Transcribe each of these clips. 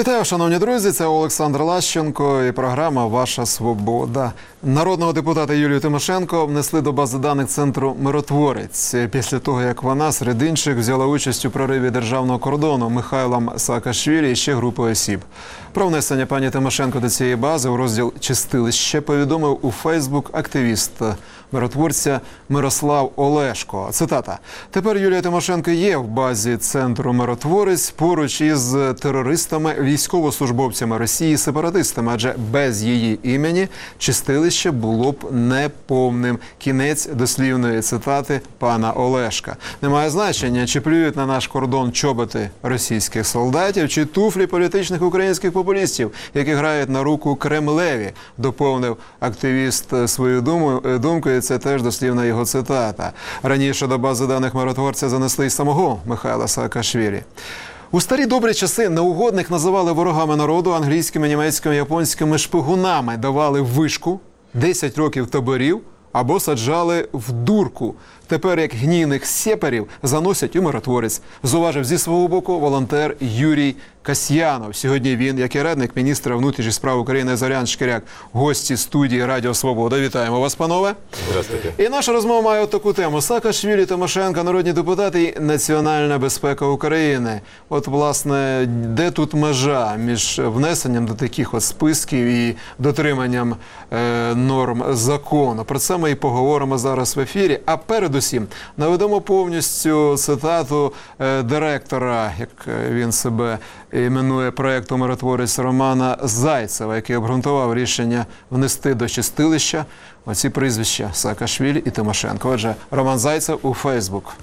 Вітаю, шановні друзі, це Олександр Лащенко і програма «Ваша свобода». Народного депутата Юлію Тимошенко внесли до бази даних Центру «Миротворець» після того, як вона, серед інших, взяла участь у прориві державного кордону Михайлом Саакашвілі і ще групою осіб. Про внесення пані Тимошенко до цієї бази у розділ «Чистилище» повідомив у Фейсбук активіст миротворця Мирослав Олешко. Цитата. «Тепер Юлія Тимошенко є в базі Центру «Миротворець» поруч із терористами, військовослужбовцями Росії, сепаратистами, адже без її імені чистилище було б неповним». Кінець дослівної цитати пана Олешка. Немає значення, чи плюють на наш кордон чоботи російських солдатів, чи туфлі політичних українських популістів, які грають на руку Кремлеві, доповнив активіст свою думку, і це теж дослівна його цитата. Раніше до бази даних миротворця занесли й самого Михайла Саакашвілі. У старі добрі часи неугодних називали ворогами народу, англійськими, німецькими, японськими шпигунами, давали вишку, 10 років таборів або саджали в дурку. Тепер, як гнійних сєперів, заносять у миротворець, зауважив зі свого боку волонтер Юрій Касьянов. Сьогодні він, як і радник міністра внутрішніх справ України Зорян Шкіряк, гості студії Радіо Свобода. Вітаємо вас, панове. Здравствуйте. І наша розмова має таку тему. Саакашвілі, Тимошенко, народні депутати і національна безпека України. От, власне, де тут межа між внесенням до таких от списків і дотриманням норм закону? Про це ми і поговоримо зараз в ефірі. А передусім наведемо повністю цитату директора, як він себе іменує, проєкту «Миротворець» Романа Зайцева, який обґрунтував рішення внести до чистилища оці прізвища Саакашвілі і Тимошенко. Отже, Роман Зайцев у Фейсбук.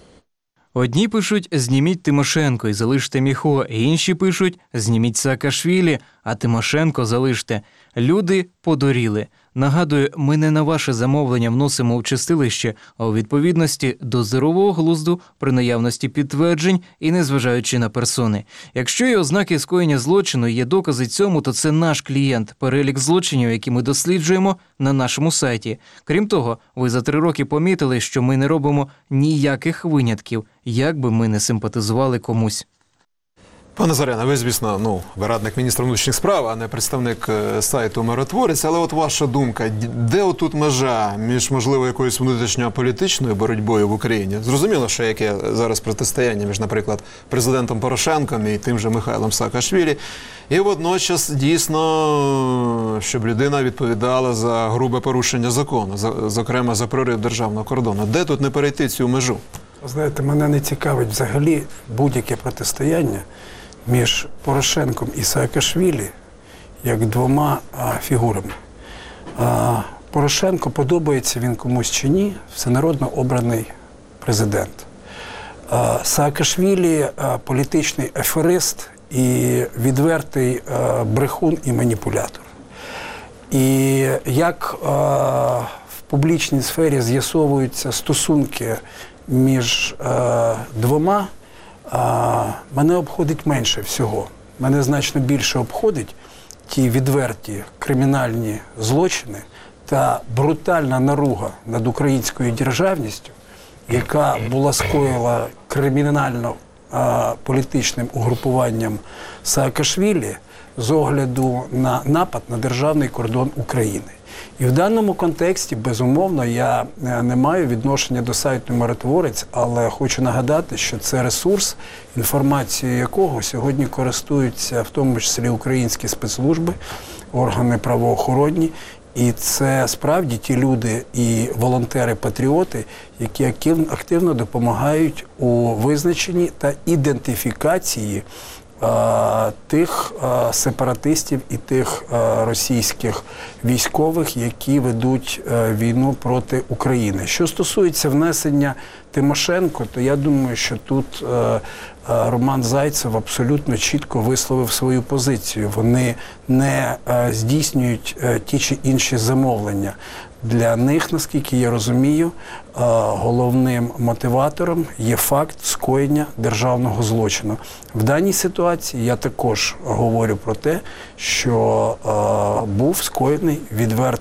Одні пишуть «Зніміть Тимошенко і залиште Міхо», інші пишуть «Зніміть Саакашвілі, а Тимошенко залиште». Люди подуріли. Нагадую, ми не на ваше замовлення вносимо в чистилище, а у відповідності до здорового глузду при наявності підтверджень і незважаючи на персони. Якщо є ознаки скоєння злочину і є докази цьому, то це наш клієнт. Перелік злочинів, які ми досліджуємо на нашому сайті. Крім того, ви за 3 роки помітили, що ми не робимо ніяких винятків, як би ми не симпатизували комусь. Пане Зоряне, ви, звісно, ви радник міністра внутрішніх справ, а не представник сайту «Миротворець», але от ваша думка, де отут межа між, можливо, якоюсь внутрішньополітичною боротьбою в Україні? Зрозуміло, що яке зараз протистояння між, наприклад, президентом Порошенком і тим же Михайлом Саакашвілі, і водночас, дійсно, щоб людина відповідала за грубе порушення закону, зокрема за прорив державного кордону. Де тут не перейти цю межу? Знаєте, мене не цікавить взагалі будь-яке протистояння між Порошенком і Саакашвілі як двома фігурами. Порошенко, подобається він комусь чи ні, всенародно обраний президент. Саакашвілі – політичний аферист і відвертий брехун і маніпулятор. І як в публічній сфері з'ясовуються стосунки між двома, мене обходить менше всього. Мене значно більше обходить ті відверті кримінальні злочини та брутальна наруга над українською державністю, яка була скоєна кримінально-політичним угрупуванням Саакашвілі з огляду на напад на державний кордон України. І в даному контексті, безумовно, я не маю відношення до сайту «Миротворець», але хочу нагадати, що це ресурс, інформацією якого сьогодні користуються в тому числі українські спецслужби, органи правоохоронні. І це справді ті люди і волонтери-патріоти, які активно допомагають у визначенні та ідентифікації тих сепаратистів і тих російських військових, які ведуть війну проти України. Що стосується внесення Тимошенко, то я думаю, що тут Роман Зайцев абсолютно чітко висловив свою позицію. Вони не здійснюють ті чи інші замовлення. Для них, наскільки я розумію, головним мотиватором є факт скоєння державного злочину. В даній ситуації я також говорю про те, що був скоєний відвертий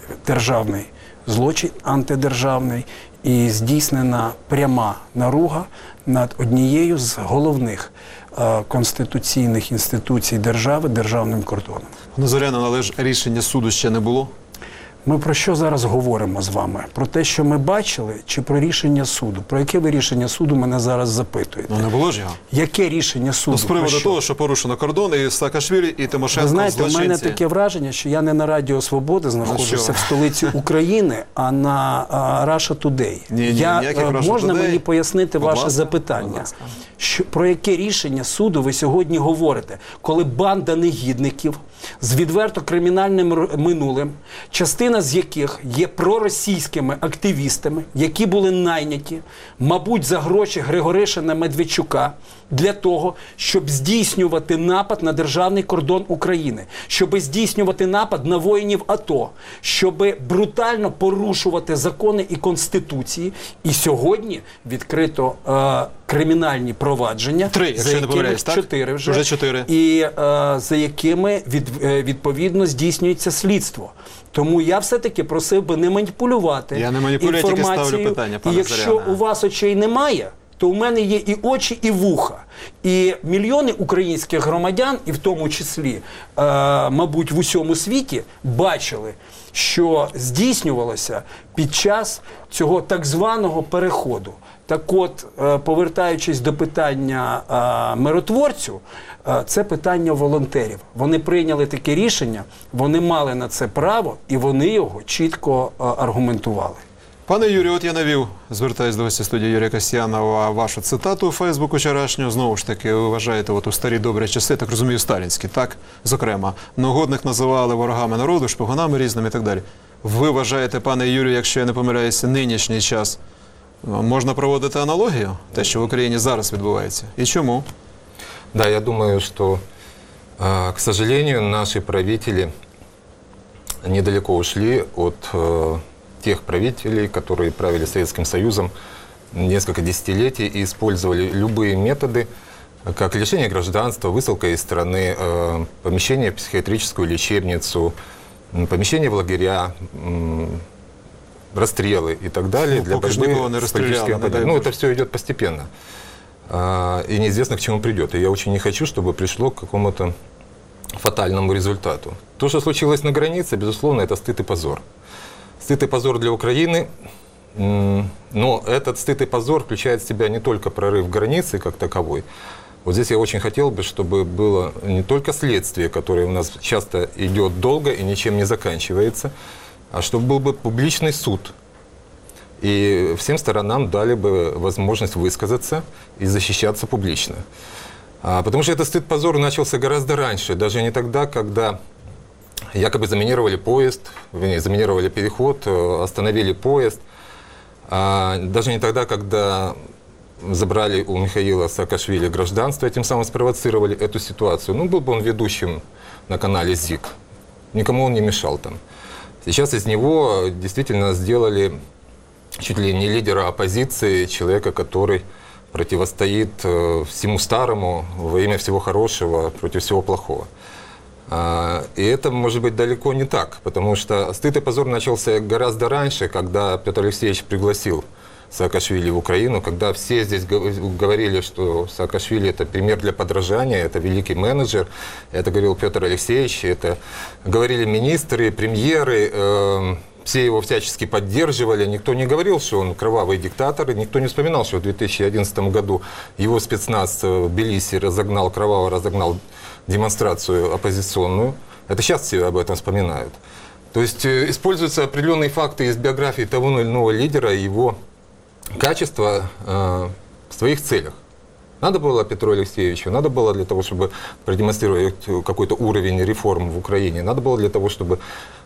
державний злочин антидержавний і здійснена пряма наруга над однією з головних конституційних інституцій держави – державним кордоном. Пане Зоряне, але ж рішення суду ще не було? Ми про що зараз говоримо з вами? Про те, що ми бачили, чи про рішення суду? Про яке ви рішення суду мене зараз запитуєте? Ну не було ж його. Яке рішення суду? З приводу Про що? того, що порушено кордон, і Саакашвілі, і Тимошенко Ви знаєте, в злочинці. мене таке враження, що я не на Радіо Свобода знаходжуся що? в столиці України, а на Russia Today. Ні, ніяких Russia Можна Today. мені пояснити Будь ваше ласка, запитання? будь ласка. Про яке рішення суду ви сьогодні говорите? Коли банда негідників з відверто кримінальним минулим, частина з яких є проросійськими активістами, які були найняті, мабуть, за гроші Григоришина Медведчука, для того, щоб здійснювати напад на державний кордон України, щоб здійснювати напад на воїнів АТО, щоб брутально порушувати закони і конституції. І сьогодні відкрито кримінальні провадження, Три, якщо за я не якими помиляюсь, так? 4 Вже 4. і за якими відповідно здійснюється слідство. Тому я все-таки просив би не маніпулювати Я не маніпулюю, я тільки ставлю інформацією. питання, І пане якщо Зоряне. у вас очей немає, то у мене є і очі, і вуха. І мільйони українських громадян, і в тому числі, мабуть, в усьому світі, бачили, що здійснювалося під час цього так званого переходу. Так от, повертаючись до питання миротворцю, це питання волонтерів. Вони прийняли таке рішення, вони мали на це право, і вони його чітко аргументували. Пане Юрію, от я навів, звертаюсь до гостя студії Юрія Касьянова, вашу цитату у Фейсбуку вчорашню. Знову ж таки, ви вважаєте, от у старі добрі часи, так розумію, сталінські, так? Зокрема, ногодних називали ворогами народу, шпигунами різними і так далі. Ви вважаєте, пане Юрію, якщо я не помиляюся, нинішній час можна проводити аналогію? Те, що в Україні зараз відбувається? І чому? Да, я думаю, что, к сожалению, наши правители недалеко ушли от тех правителей, которые правили Советским Союзом несколько десятилетий и использовали любые методы, как лишение гражданства, высылка из страны, помещение в психиатрическую лечебницу, помещение в лагеря, расстрелы и так далее для пока ж никого не борьбы с расстреляли, политическими не дай оппонентами. Ну, Боже. это все идет постепенно. И неизвестно, к чему придет. И я очень не хочу, чтобы пришло к какому-то фатальному результату. То, что случилось на границе, безусловно, это стыд и позор. Стыд и позор для Украины, но этот стыд и позор включает в себя не только прорыв границы как таковой. Вот здесь я очень хотел бы, чтобы было не только следствие, которое у нас часто идет долго и ничем не заканчивается, а чтобы был бы публичный суд. И всем сторонам дали бы возможность высказаться и защищаться публично. Потому что этот стыд-позор начался гораздо раньше, даже не тогда, когда якобы заминировали поезд, заминировали переход, остановили поезд. Даже не тогда, когда забрали у Михаила Саакашвили гражданство, тем самым спровоцировали эту ситуацию. Ну, был бы он ведущим на канале ЗИК. Никому он не мешал там. Сейчас из него действительно сделали чуть ли не лидера оппозиции, человека, который противостоит всему старому во имя всего хорошего против всего плохого. И это может быть далеко не так, потому что стыд и позор начался гораздо раньше, когда Петр Алексеевич пригласил Саакашвили в Украину, когда все здесь говорили, что Саакашвили – это пример для подражания, это великий менеджер, это говорил Петр Алексеевич, это говорили министры, премьеры, все его всячески поддерживали, никто не говорил, что он кровавый диктатор, и никто не вспоминал, что в 2011 году его спецназ в Тбилиси кроваво разогнал демонстрацию оппозиционную. Это сейчас все об этом вспоминают. То есть используются определенные факты из биографии того или иного лидера и его качества в своих целях. Надо было Петру Алексеевичу, надо было для того, чтобы продемонстрировать какой-то уровень реформ в Украине, надо было для того, чтобы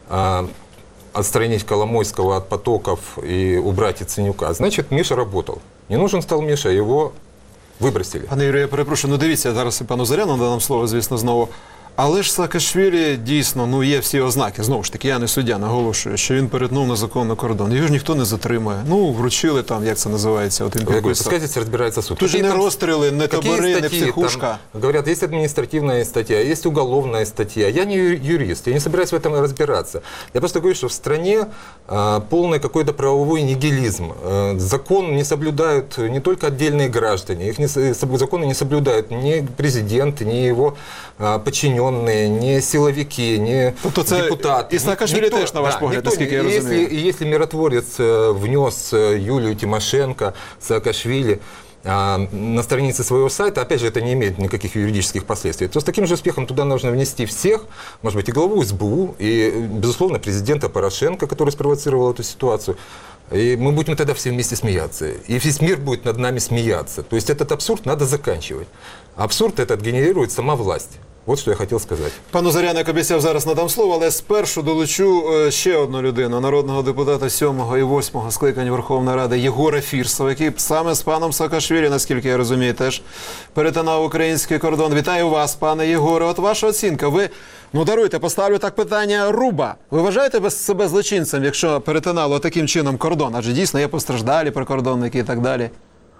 отстранить Коломойского от потоков и убрать Яценюка. Значит, Миша работал. Не нужен стал Миша, его вибросили. Пане Юрію, я перепрошую, ну дивіться, зараз і пану Зоряну надам слово, звісно, знову. Але ж Саакашвілі дійсно, є всі ознаки. Знову ж таки, я не суддя, наголошую, що він перетнув незаконно кордон. Його ж ніхто не затримує. Вручили там, як це називається, от він Я говорю, підписав. пускай здесь разбирается суд. Тут же не розстріли, не Какие табори, не статьи? психушка. Там, говорят, есть административная статья, есть уголовная статья. Я не юрист, я не собираюсь в этом разбираться. Я просто говорю, что в стране полный какой-то правовой нигилизм. Закон не соблюдают не только отдельные граждане, законы не соблюдают ни президент, ни его подчиненные, ни силовики, ни депутаты. І Саакашвілі теж, на ваш погляд, наскільки я розумію. И если миротворец внес Юлию Тимошенко, Саакашвили на странице своего сайта, опять же, это не имеет никаких юридических последствий, то с таким же успехом туда нужно внести всех, может быть, и главу СБУ, и, безусловно, президента Порошенко, который спровоцировал эту ситуацию. И мы будем тогда все вместе смеяться. И весь мир будет над нами смеяться. То есть этот абсурд надо заканчивать. Абсурд этот генерирует сама власть. От що я хотів сказати. Пану Зоряну, як обіцяв, зараз надам слово, але спершу долучу ще одну людину, народного депутата 7-го і 8-го скликань Верховної Ради Єгора Фірсова, який саме з паном Саакашвілі, наскільки я розумію, теж перетинав український кордон. Вітаю вас, пане Єгоре. От ваша оцінка. Ви, даруйте, поставлю так питання руба. Ви вважаєте себе злочинцем, якщо перетинало таким чином кордон? Адже дійсно є постраждалі прикордонники і так далі.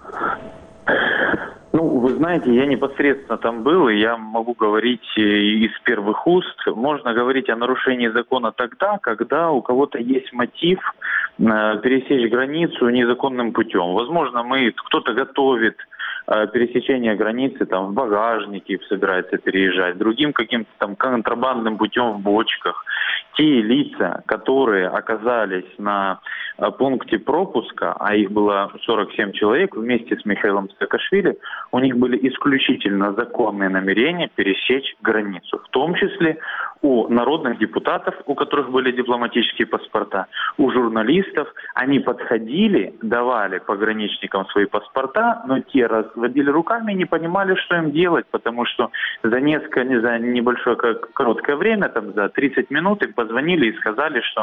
Вы знаете, я непосредственно там был, и я могу говорить из первых уст. Можно говорить о нарушении закона тогда, когда у кого-то есть мотив пересечь границу незаконным путем. Возможно, кто-то готовит пересечение границы там в багажнике, собирается переезжать, другим каким-то там контрабандным путем в бочках. Те лица, которые оказались на пункте пропуска, а их было 47 человек вместе с Михаилом Саакашвили, у них были исключительно законные намерения пересечь границу. В том числе у народных депутатов, у которых были дипломатические паспорта, у журналистов. Они подходили, давали пограничникам свои паспорта, но те разводили руками и не понимали, что им делать, потому что за небольшое короткое время, за 30 минут им позвонили и сказали, что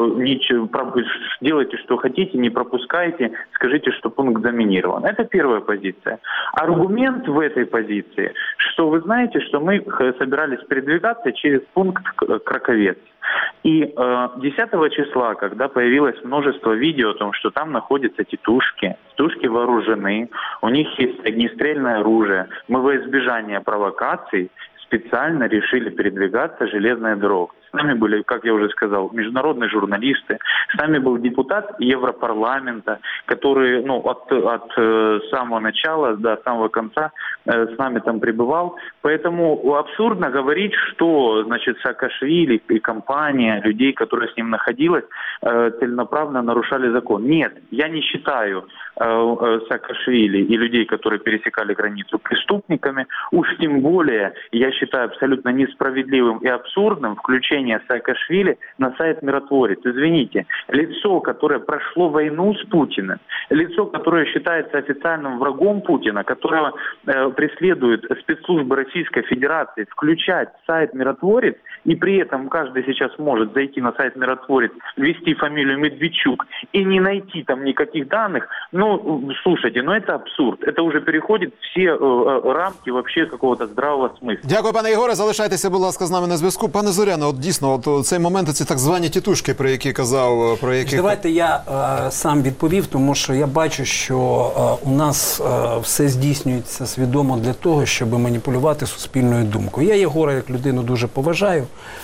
делайте, что хотите, не пропускайте, скажите, что пункт заминирован. Это первая позиция. Аргумент в этой позиции, что вы знаете, что мы собирались передвигаться через пункт Краковец. И 10 числа, когда появилось множество видео о том, что там находятся тетушки вооружены, у них есть огнестрельное оружие, мы во избежание провокаций специально решили передвигаться железной дорогой. С нами были, как я уже сказал, международные журналисты. С нами был депутат Европарламента, который от самого начала до самого конца с нами там пребывал. Поэтому абсурдно говорить, что Саакашвили и компания людей, которые с ним находилась, целенаправленно нарушали закон. Нет, я не считаю Саакашвили и людей, которые пересекали границу, преступниками. Уж тем более я считаю абсолютно несправедливым и абсурдным включение Саакашвили на сайт «Миротворец». Извините, лицо, которое прошло войну с Путиным, лицо, которое считается официальным врагом Путина, которого преследуют спецслужбы Российской Федерации, включать сайт «Миротворец», и при этом каждый сейчас может зайти на сайт «Миротворец», ввести фамилию Медведчук и не найти там никаких данных, слушайте, это абсурд. Это уже переходит все рамки вообще какого-то здравого смысла. Дякую, пане Єгоре. Залишайтеся, будь ласка, з нами на зв'язку. Пане Зоряно, дійсно, цей момент, ці так звані тітушки, про які казав, про які... Давайте я сам відповів, тому що я бачу, що у нас все здійснюється свідомо для того, щоб маніпулювати суспільною думкою. Я Єгора як людину дуже поважаю,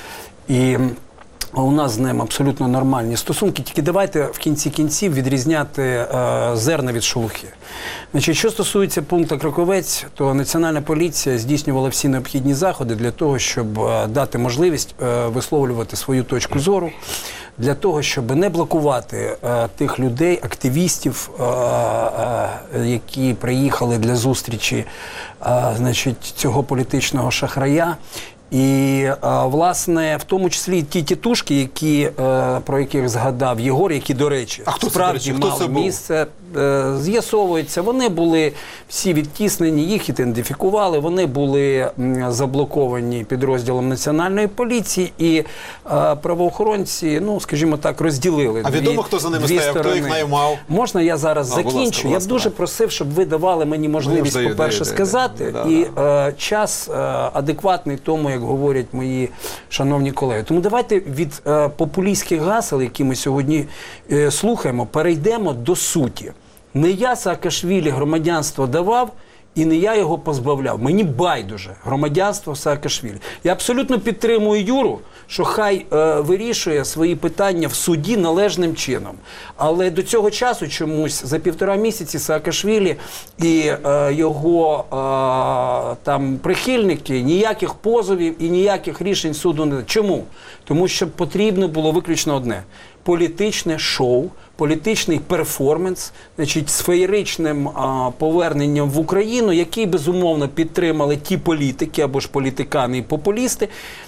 і у нас з ним абсолютно нормальні стосунки, тільки давайте в кінці кінців відрізняти зерна від шелухи. Що стосується пункту Краковець, то Національна поліція здійснювала всі необхідні заходи для того, щоб дати можливість висловлювати свою точку зору, для того, щоб не блокувати тих людей, активістів, які приїхали для зустрічі цього політичного шахрая. І, власне, в тому числі ті тітушки, про яких згадав Єгор, які, до речі, справді мали місце, з'ясовується, вони були всі відтіснені, їх ідентифікували, вони були заблоковані підрозділом Національної поліції, і правоохоронці, скажімо так, розділили дві сторони. А відомо, хто за ними стояв, хто їх наймав? Можна я зараз закінчу? Я б дуже просив, щоб ви давали мені можливість, по-перше, сказати, і час адекватний тому, як говорять мої шановні колеги. Тому давайте від популістських гасел, які ми сьогодні слухаємо, перейдемо до суті. Не я Саакашвілі громадянство давав, і не я його позбавляв. Мені байдуже громадянство Саакашвілі. Я абсолютно підтримую Юру, що хай вирішує свої питання в суді належним чином. Але до цього часу чомусь за 1,5 місяці Саакашвілі і його там прихильники ніяких позовів і ніяких рішень суду не дали. Чому? Тому що потрібно було виключно одне – політичне шоу, політичний перформанс, значить, з феєричним поверненням в Україну, який, безумовно, підтримали ті політики, або ж політикани і популісти,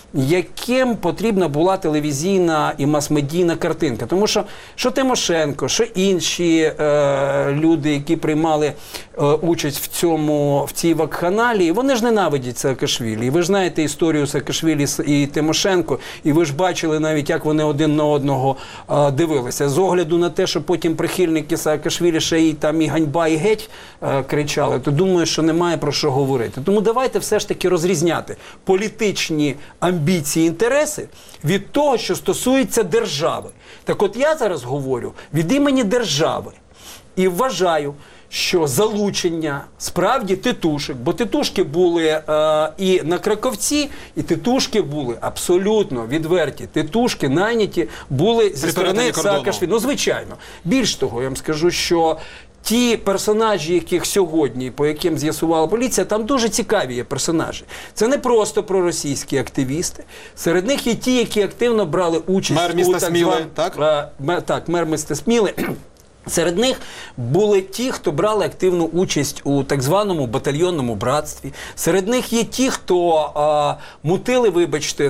яким потрібна була телевізійна і мас-медійна картинка. Тому що Тимошенко, що інші люди, які приймали участь в цій вакханалії, вони ж ненавидять Саакашвілі. І ви ж знаєте історію Саакашвілі і Тимошенко, і ви ж бачили навіть, як вони один на одного дивилися. З огляду на те, що потім прихильники Саакашвілі ще й там і ганьба, і геть кричали, то думаю, що немає про що говорити. Тому давайте все ж таки розрізняти політичні амбіції, інтереси від того, що стосується держави. Так от я зараз говорю від імені держави і вважаю, що залучення справді титушок, бо титушки були і на Краковці, і титушки були абсолютно відверті. Титушки найняті були зі сторони Саакашвілі. Ну, звичайно. Більш того, я вам скажу, що ті персонажі, яких сьогодні, по яким з'ясувала поліція, там дуже цікаві є персонажі. Це не просто проросійські активісти. Серед них є ті, які активно брали участь мер міста Сміли, так? Так, мер міста Сміли. Серед них були ті, хто брали активну участь у так званому батальйонному братстві. Серед них є ті, хто мутили, вибачте,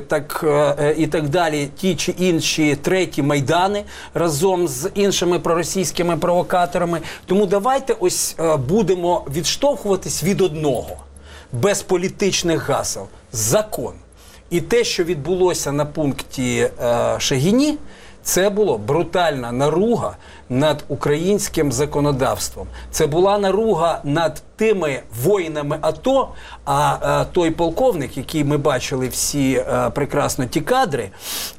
і так далі, ті чи інші треті майдани разом з іншими проросійськими провокаторами. Тому давайте ось будемо відштовхуватись від одного, без політичних гасел. Закон. І те, що відбулося на пункті Шегині, це була брутальна наруга над українським законодавством. Це була наруга над тими воїнами АТО, а той полковник, який ми бачили всі прекрасно ті кадри,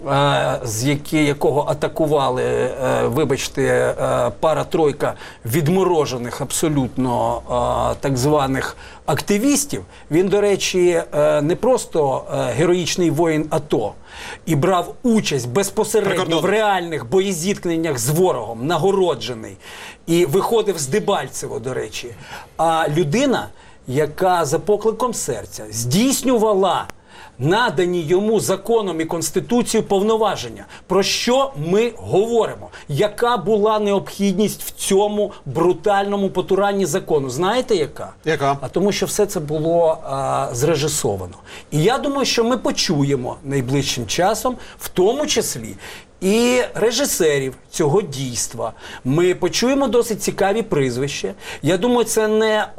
якого атакували, вибачте, пара-тройка відморожених абсолютно так званих активістів, він, до речі, не просто героїчний воїн АТО і брав участь безпосередньо в реальних боєзіткненнях з ворогом, нагороджений, і виходив з Дебальцево, до речі, а людина, яка за покликом серця здійснювала надані йому законом і Конституцією повноваження. Про що ми говоримо? Яка була необхідність в цьому брутальному потуранні закону? Знаєте, яка? Яка? А тому, що все це було зрежисовано. І я думаю, що ми почуємо найближчим часом, в тому числі і режисерів цього дійства. Ми почуємо досить цікаві прізвища. Я думаю, це не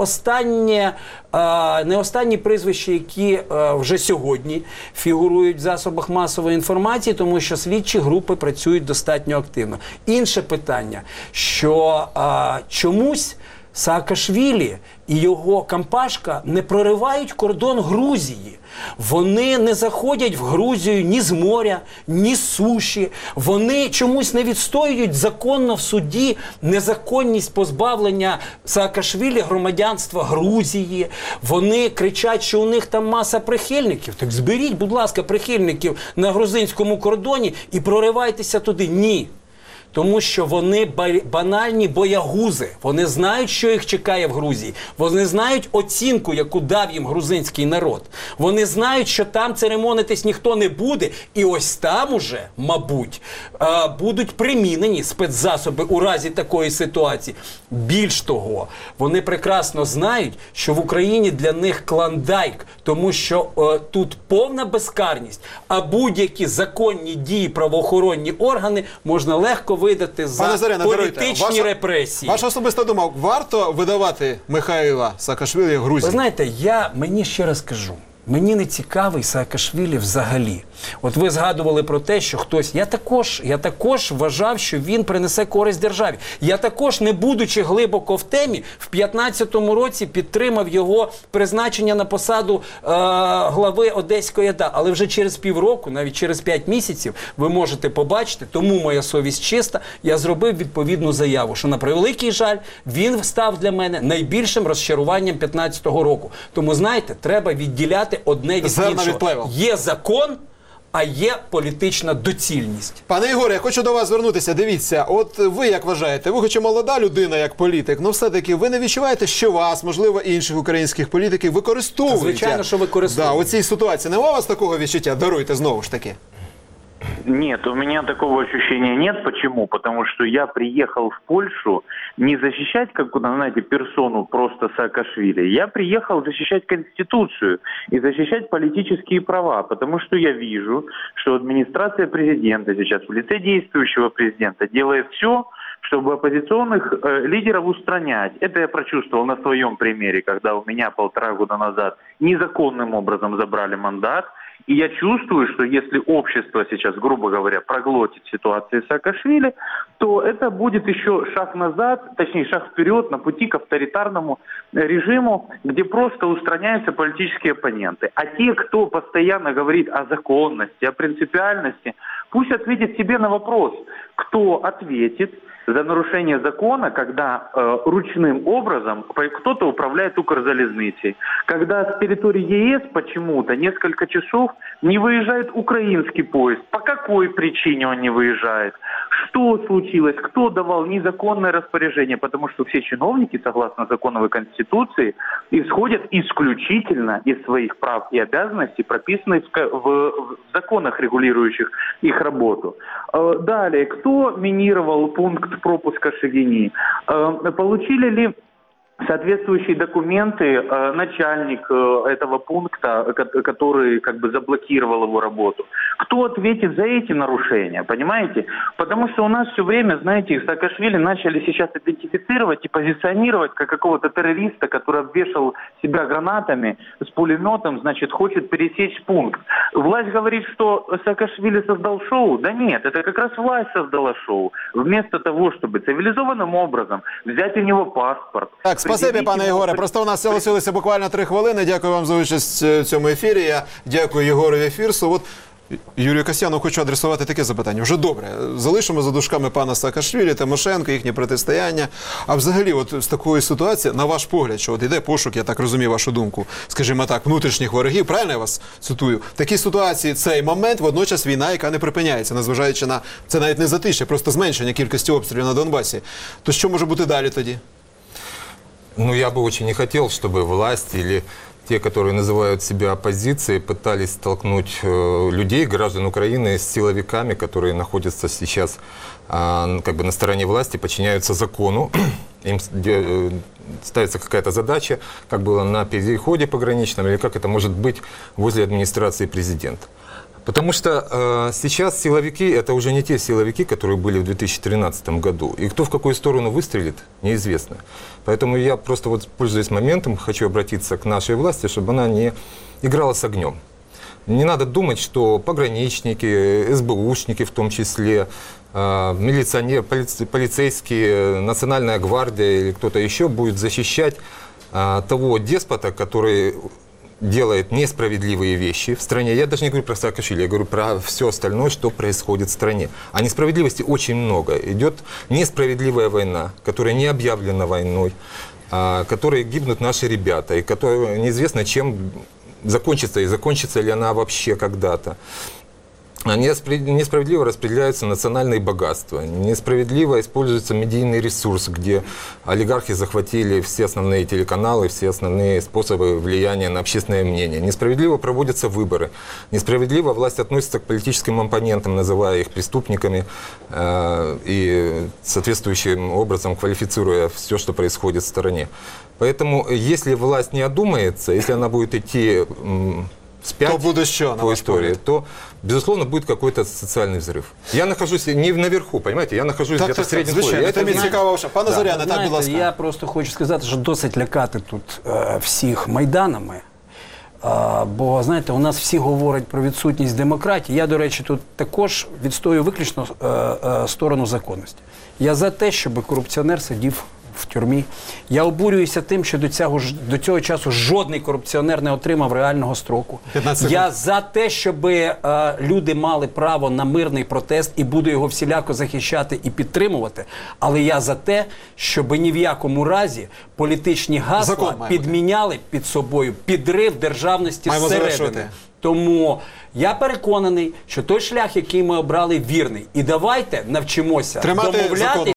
останні прізвища, які вже сьогодні фігурують в засобах масової інформації, тому що слідчі групи працюють достатньо активно. Інше питання, що чомусь Саакашвілі і його кампашка не проривають кордон Грузії. Вони не заходять в Грузію ні з моря, ні з суші. Вони чомусь не відстоюють законно в суді незаконність позбавлення Саакашвілі громадянства Грузії. Вони кричать, що у них там маса прихильників. Так зберіть, будь ласка, прихильників на грузинському кордоні і проривайтеся туди. Ні. Тому що вони банальні боягузи. Вони знають, що їх чекає в Грузії. Вони знають оцінку, яку дав їм грузинський народ. Вони знають, що там церемонитись ніхто не буде. І ось там уже, мабуть, будуть примінені спецзасоби у разі такої ситуації. Більш того, вони прекрасно знають, що в Україні для них клондайк, тому що тут повна безкарність, а будь-які законні дії правоохоронні органи можна легко видати за Зоряне, політичні репресії. Ваша особиста думка, варто видавати Михайла Саакашвілі в Грузії? Ви знаєте, мені ще раз кажу, Мені не цікавий Саакашвілі взагалі. От ви згадували про те, що хтось... Я також вважав, що він принесе користь державі. Я також, не будучи глибоко в темі, в 15-му році підтримав його призначення на посаду глави Одеської ОДА. Але вже через півроку, навіть через 5 місяців, ви можете побачити, тому моя совість чиста, я зробив відповідну заяву, що на превеликий жаль, він став для мене найбільшим розчаруванням 15-го року. Тому, знаєте, треба відділяти одне від Зерна іншого. від плевел. Є закон, а є політична доцільність. Пане Ігоре, я хочу до вас звернутися. Дивіться, от ви як вважаєте, ви хоч і молода людина як політик, але все-таки ви не відчуваєте, що вас, можливо, інших українських політиків використовують? Звичайно, що використовують. Да, у цій ситуації нема у вас такого відчуття? Даруйте знову ж таки. Нет, у меня такого ощущения нет. Почему? Потому что я приехал в Польшу не защищать какую-то, знаете, персону просто Саакашвили. Я приехал защищать Конституцию и защищать политические права. Потому что я вижу, что администрация президента сейчас в лице действующего президента делает все, чтобы оппозиционных лидеров устранять. Это я прочувствовал на своем примере, когда у меня 1,5 года назад незаконным образом забрали мандат. И я чувствую, что если общество сейчас, грубо говоря, проглотит ситуацию Саакашвили, то это будет еще шаг назад, точнее шаг вперед на пути к авторитарному режиму, где просто устраняются политические оппоненты. А те, кто постоянно говорит о законности, о принципиальности, пусть ответит себе на вопрос, кто ответит за нарушение закона, когда ручным образом кто-то управляет Укрзалезницей, когда с территории ЕС почему-то несколько часов не выезжает украинский поезд. По какой причине он не выезжает? Что случилось? Кто давал незаконное распоряжение? Потому что все чиновники, согласно закону и Конституции, исходят исключительно из своих прав и обязанностей, прописанных в законах, регулирующих их работу. Далее, кто минировал пункт пропуска Шагини? Получили ли соответствующие документы начальник этого пункта, который как бы заблокировал его работу? Кто ответит за эти нарушения, понимаете? Потому что у нас все время, знаете, Саакашвили начали сейчас идентифицировать и позиционировать как какого-то террориста, который обвешал себя гранатами с пулеметом, значит, хочет пересечь пункт. Власть говорит, что Саакашвили создал шоу. Да нет, это как раз власть создала шоу. Вместо того, чтобы цивилизованным образом взять у него паспорт. Так, спасибі, пане Єгоре. Просто у нас залишилося буквально 3 хвилини. Дякую вам за участь в цьому ефірі. Я дякую Єгорові Фірсу. От Юрію Касьяну хочу адресувати таке запитання. Вже добре, залишимо за дужками пана Саакашвілі, Тимошенко, їхнє протистояння. А взагалі, от з такої ситуації, на ваш погляд, що от іде пошук, я так розумію вашу думку, скажімо так, внутрішніх ворогів, правильно я вас цитую? В такій ситуації цей момент, водночас війна, яка не припиняється, незважаючи на, це навіть не затишя, просто зменшення кількості обстрілів на Донбасі. То що може бути далі тоді? Ну, я бы очень не хотел, чтобы власть или те, которые называют себя оппозицией, пытались столкнуть людей, граждан Украины, с силовиками, которые находятся сейчас как бы на стороне власти, подчиняются закону. Им ставится какая-то задача, как было на переходе пограничном, или как это может быть возле администрации президента. Потому что сейчас силовики – это уже не те силовики, которые были в 2013 году. И кто в какую сторону выстрелит, неизвестно. Поэтому я просто, вот, пользуясь моментом, хочу обратиться к нашей власти, чтобы она не играла с огнем. Не надо думать, что пограничники, СБУшники в том числе, милиционеры, полицейские, Национальная гвардия или кто-то еще будет защищать того деспота, который делает несправедливые вещи в стране. Я даже не говорю про Саакашвили, я говорю про все остальное, что происходит в стране. А несправедливости очень много. Идет несправедливая война, которая не объявлена войной, которой гибнут наши ребята, и которая неизвестно, чем закончится, и закончится ли она вообще когда-то. Несправедливо распределяются национальные богатства, несправедливо используется медийный ресурс, где олигархи захватили все основные телеканалы, все основные способы влияния на общественное мнение. Несправедливо проводятся выборы, несправедливо власть относится к политическим оппонентам, называя их преступниками и соответствующим образом квалифицируя все, что происходит в стране. Поэтому, если власть не одумается, если она будет идти вспять то буде що, на по ваш истории, погляд? то, безусловно, будет какой-то социальный взрыв. Я нахожусь не наверху, понимаете, я нахожусь где-то в среднем слое. звичайно, Я це мені знаю. цікаво. Пане Зоряне, так, будь ласка. Я просто хочу сказати, що досить лякати тут всіх майданами. Бо, знаєте, у нас всі говорять про відсутність демократії. Я, до речі, тут також відстоюю виключно сторону законності. Я за те, щоб корупціонер сидів в тюрмі. Я обурююся тим, що до цього часу жодний корупціонер не отримав реального строку. Я за те, щоб люди мали право на мирний протест і буду його всіляко захищати і підтримувати. Але я за те, щоб ні в якому разі політичні гасла підміняли під собою підрив державності зсередини. Тому я переконаний, що той шлях, який ми обрали, вірний. І давайте навчимося домовляти